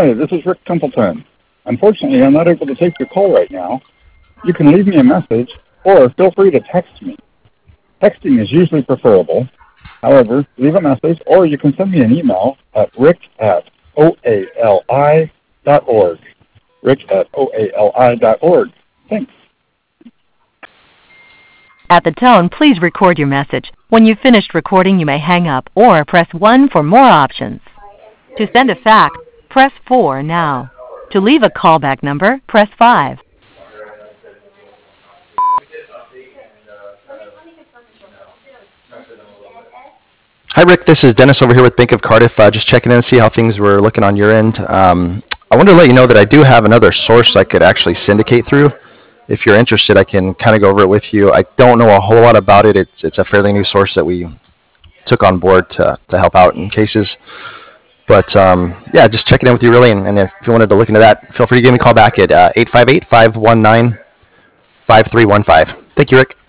Hi, this is Rick Templeton. Unfortunately, I'm not able to take your call right now. You can leave me a message or feel free to text me. Texting is usually preferable. However, leave a message or you can send me an email at rick@oali.org. rick@oali.org. Thanks. At the tone, please record your message. When you've finished recording, you may hang up or press 1 for more options. To send a fax, press 4 now. To leave a callback number, press 5. Hi, Rick. This is Dennis over here with Bank of Cardiff. Just checking in to see how things were looking on your end. I wanted to let you know that I do have another source I could actually syndicate through. If you're interested, I can kind of go over it with you. I don't know a whole lot about it. It's a fairly new source that we took on board to help out in cases. But yeah, just checking in with you really. And if you wanted to look into that, feel free to give me a call back at 858-519-5315. Thank you, Rick.